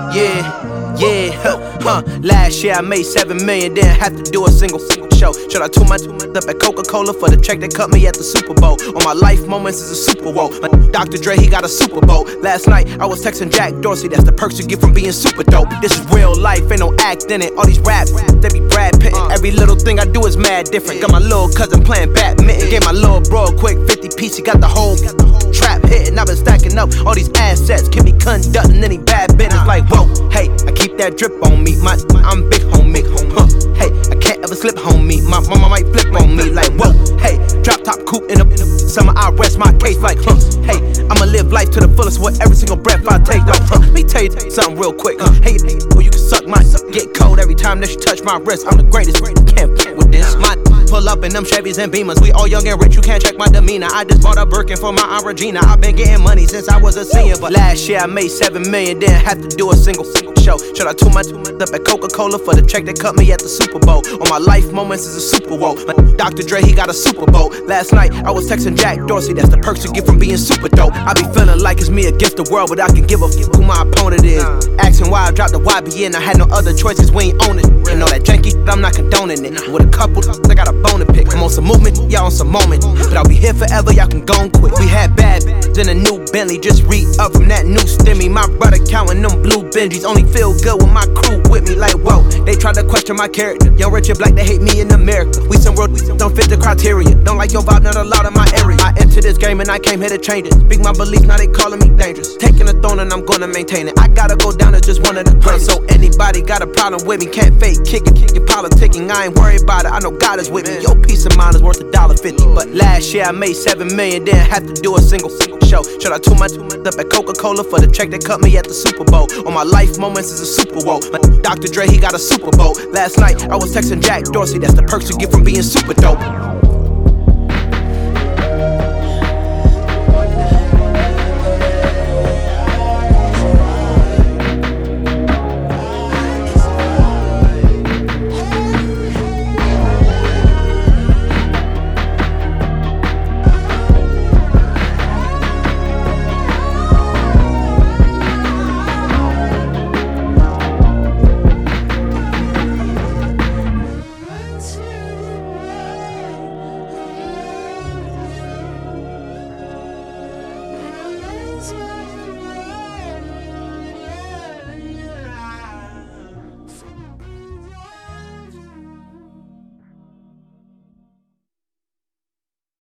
Last year I made 7 million, didn't have to do a single show. Shout out to my up at Coca-Cola for the check that cut me at the Super Bowl. On my life moments is a Super Bowl. Dr. Dre, he got a Super Bowl. Last night I was texting Jack Dorsey, that's the perks you get from being super dope. This is real life, ain't no act in it. All these rap, they be Brad Pitt. Every little thing I do is mad different. Got my little cousin playing badminton. Gave my little bro a quick 50 piece, he got the whole trap hitting. I've been stacking up all these assets, can be conducting any bad business. Like whoa, hey, I keep that drip on me. I'm big homie, hey, I can't ever slip homie. My mama might flip on me. Like whoa, hey, drop top coupe in the summer. I rest my case like hey, I'ma live life to the fullest with every single breath I take. Let me tell you something real quick. Hey, well you can suck my get cold every time that you touch my wrist. I'm the greatest, can't fuck with this. My pull up in them Chevys and Beamers. We all young and rich, you can't check my demeanor. I just bought a Birkin for my Aunt Regina. I've been getting money since I was a senior, but last year I made 7 million, didn't have to do a single show. Shout out to my up at Coca-Cola for the check that cut me at the Super Bowl. On my life moments is a Super Bowl. Dr. Dre, he got a Super Bowl. Last night I was texting Jack Dorsey, that's the perks you get from being super dope. I be feeling like it's me against the world, but I can give a fuck who my opponent is. Asking why I dropped the YBN, I had no other choices, we ain't own it. And all that janky shit, I'm not condoning it. With a couple, I got a bone to pick. I'm on some movement, y'all on some moment. But I'll be here forever, y'all can go and quit. We had bad in a new Bentley, just re-up from that new stimmy. My brother counting them blue Benjis, only feel good with my crew with me. Like whoa, they try to question my character. Young, rich, and black, they hate me in America. We some world, we don't fit the criteria. Don't like your vibe, not allowed in my area. I entered this game and I came here to change it. Speak my beliefs, now they calling me dangerous. Taking the throne and I'm gonna maintain it. I gotta go down as just one of the greatest. So anybody got a problem with me, can't fake, kick it, politicking. I ain't worried about it, I know God is with me. Your peace of mind is worth $1.50. But last year I made 7 million, didn't have to do a single show. Shout out to my up at Coca-Cola for the check that cut me at the Super Bowl. On my life moments is a Super Bowl. Dr. Dre, he got a Super Bowl. Last night I was texting Jack Dorsey, that's the perks you get from being super dope.